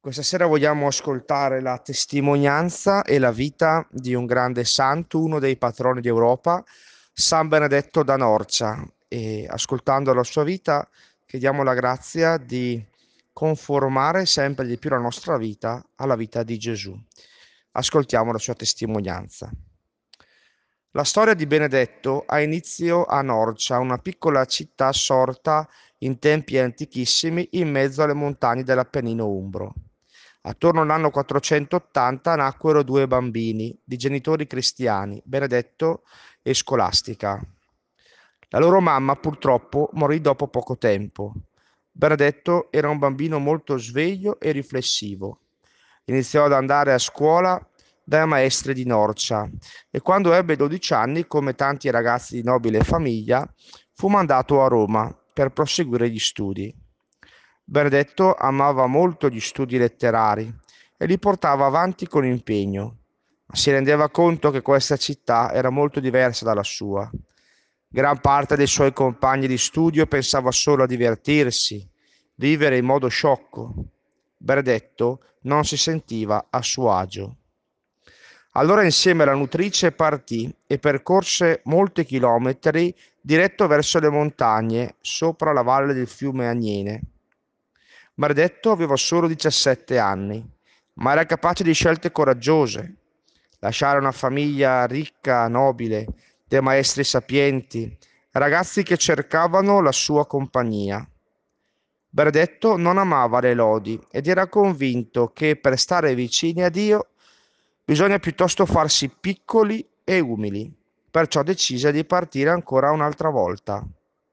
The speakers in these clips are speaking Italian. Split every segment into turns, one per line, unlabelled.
Questa sera vogliamo ascoltare la testimonianza e la vita di un grande santo, uno dei patroni d'Europa, San Benedetto da Norcia. E ascoltando la sua vita, chiediamo la grazia di conformare sempre di più la nostra vita alla vita di Gesù. Ascoltiamo la sua testimonianza. La storia di Benedetto ha inizio a Norcia, una piccola città sorta in tempi antichissimi in mezzo alle montagne dell'Appennino Umbro. Attorno all'anno 480 nacquero due bambini di genitori cristiani, Benedetto e Scolastica. La loro mamma purtroppo morì dopo poco tempo. Benedetto era un bambino molto sveglio e riflessivo. Iniziò ad andare a scuola dai maestri di Norcia e quando ebbe 12 anni, come tanti ragazzi di nobile famiglia, fu mandato a Roma per proseguire gli studi. Benedetto amava molto gli studi letterari e li portava avanti con impegno, ma si rendeva conto che questa città era molto diversa dalla sua. Gran parte dei suoi compagni di studio pensava solo a divertirsi, vivere in modo sciocco. Benedetto non si sentiva a suo agio. Allora insieme alla nutrice partì e percorse molti chilometri diretto verso le montagne sopra la valle del fiume Agnene. Benedetto aveva solo 17 anni, ma era capace di scelte coraggiose. Lasciare una famiglia ricca, nobile, dei maestri sapienti, ragazzi che cercavano la sua compagnia. Benedetto non amava le lodi ed era convinto che per stare vicini a Dio bisogna piuttosto farsi piccoli e umili. Perciò decise di partire ancora un'altra volta.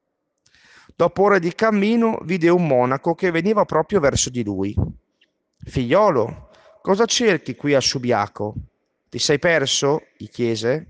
Dopo ore di cammino vide un monaco che veniva proprio verso di lui. Figliolo, cosa cerchi qui a Subiaco? Ti sei perso? Gli chiese.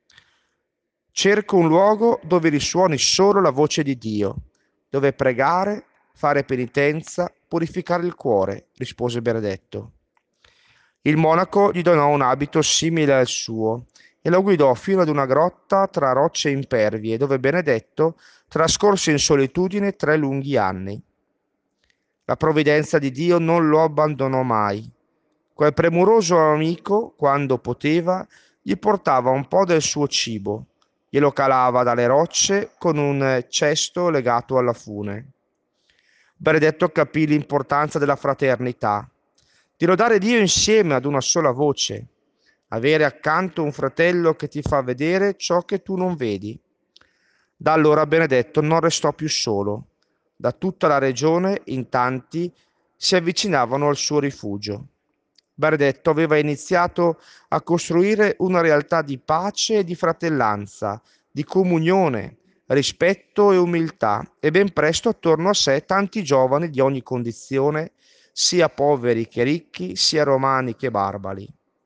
Cerco un luogo dove risuoni solo la voce di Dio, dove pregare, fare penitenza, purificare il cuore, rispose Benedetto. Il monaco gli donò un abito simile al suo e lo guidò fino ad una grotta tra rocce impervie, dove Benedetto trascorse in solitudine 3 lunghi anni. La provvidenza di Dio non lo abbandonò mai. Quel premuroso amico, quando poteva, gli portava un po' del suo cibo, glielo calava dalle rocce con un cesto legato alla fune. Benedetto capì l'importanza della fraternità, di lodare Dio insieme ad una sola voce, avere accanto un fratello che ti fa vedere ciò che tu non vedi. Da allora Benedetto non restò più solo. Da tutta la regione in tanti si avvicinavano al suo rifugio. Benedetto aveva iniziato a costruire una realtà di pace e di fratellanza, di comunione, rispetto e umiltà, e ben presto attorno a sé tanti giovani di ogni condizione, sia poveri che ricchi, sia romani che barbari.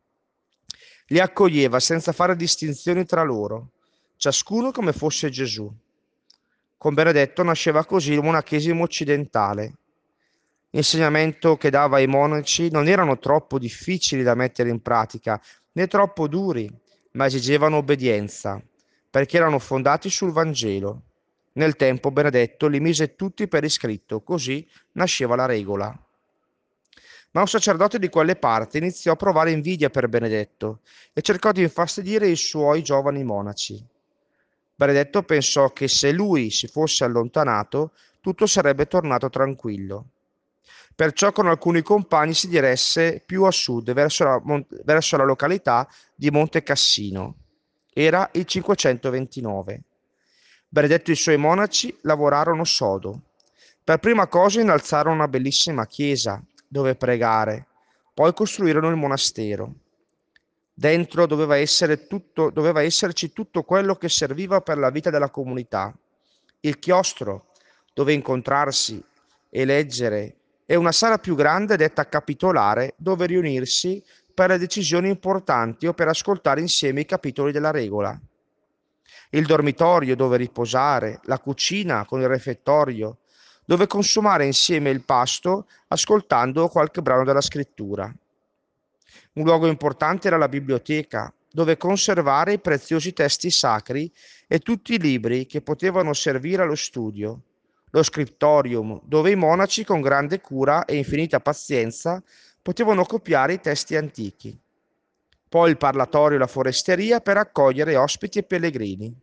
Li accoglieva senza fare distinzioni tra loro, ciascuno come fosse Gesù. Con Benedetto nasceva così il monachesimo occidentale. L'insegnamento che dava ai monaci non erano troppo difficili da mettere in pratica, né troppo duri, ma esigevano obbedienza, perché erano fondati sul Vangelo. Nel tempo Benedetto li mise tutti per iscritto, così nasceva la regola. Ma un sacerdote di quelle parti iniziò a provare invidia per Benedetto e cercò di infastidire i suoi giovani monaci. Benedetto pensò che se lui si fosse allontanato, tutto sarebbe tornato tranquillo. Perciò con alcuni compagni si diresse più a sud, verso la località di Monte Cassino. Era il 529. Benedetto e i suoi monaci lavorarono sodo. Per prima cosa innalzarono una bellissima chiesa dove pregare, poi costruirono il monastero. Dentro doveva esserci tutto quello che serviva per la vita della comunità. Il chiostro, dove incontrarsi e leggere, e una sala più grande detta capitolare, dove riunirsi per le decisioni importanti o per ascoltare insieme i capitoli della regola. Il dormitorio dove riposare, la cucina con il refettorio, dove consumare insieme il pasto ascoltando qualche brano della scrittura. Un luogo importante era la biblioteca, dove conservare i preziosi testi sacri e tutti i libri che potevano servire allo studio. lo scriptorium, dove i monaci con grande cura e infinita pazienza potevano copiare i testi antichi. Poi il parlatorio e la foresteria per accogliere ospiti e pellegrini.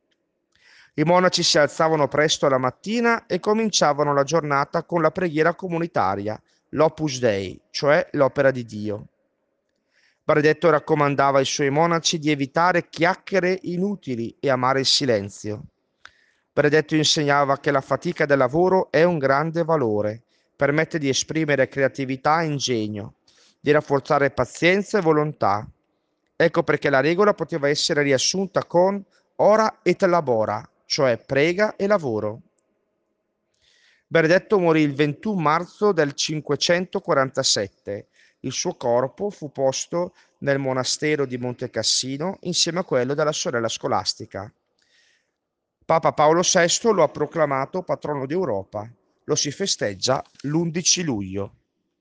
I monaci si alzavano presto la mattina e cominciavano la giornata con la preghiera comunitaria, l'Opus Dei, cioè l'opera di Dio. Benedetto raccomandava ai suoi monaci di evitare chiacchiere inutili e amare il silenzio. Benedetto insegnava che la fatica del lavoro è un grande valore, permette di esprimere creatività e ingegno, di rafforzare pazienza e volontà. Ecco perché la regola poteva essere riassunta con ora et labora, cioè prega e lavoro. Benedetto morì il 21 marzo del 547. Il suo corpo fu posto nel monastero di Monte Cassino insieme a quello della sorella scolastica. Papa Paolo VI lo ha proclamato patrono d'Europa. Lo si festeggia l'11 luglio.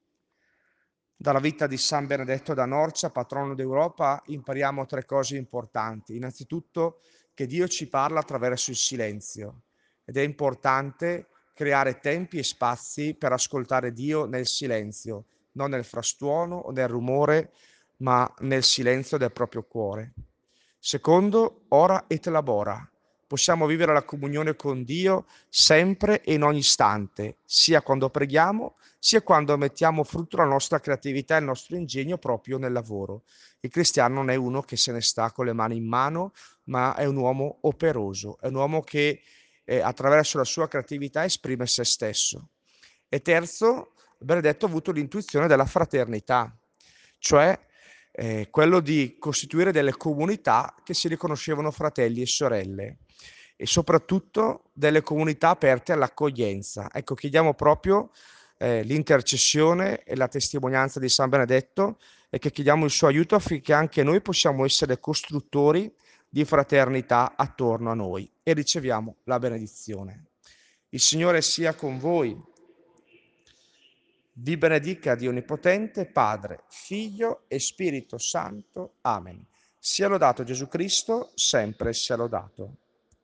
Dalla vita di San Benedetto da Norcia, patrono d'Europa, impariamo tre cose importanti. Innanzitutto che Dio ci parla attraverso il silenzio ed è importante creare tempi e spazi per ascoltare Dio nel silenzio, non nel frastuono o nel rumore, ma nel silenzio del proprio cuore. Secondo, ora et labora. Possiamo vivere la comunione con Dio sempre e in ogni istante, sia quando preghiamo, sia quando mettiamo frutto la nostra creatività e il nostro ingegno proprio nel lavoro. Il cristiano non è uno che se ne sta con le mani in mano, ma è un uomo operoso, è un uomo che attraverso la sua creatività esprime se stesso. E terzo, Benedetto ha avuto l'intuizione della fraternità, cioè quello di costituire delle comunità che si riconoscevano fratelli e sorelle e soprattutto delle comunità aperte all'accoglienza. Ecco, chiediamo proprio l'intercessione e la testimonianza di San Benedetto e che chiediamo il suo aiuto affinché anche noi possiamo essere costruttori di fraternità attorno a noi e riceviamo la benedizione. Il Signore sia con voi. Vi benedica Dio Onnipotente, Padre, Figlio e Spirito Santo. Amen. Sia lodato Gesù Cristo, sempre sia lodato.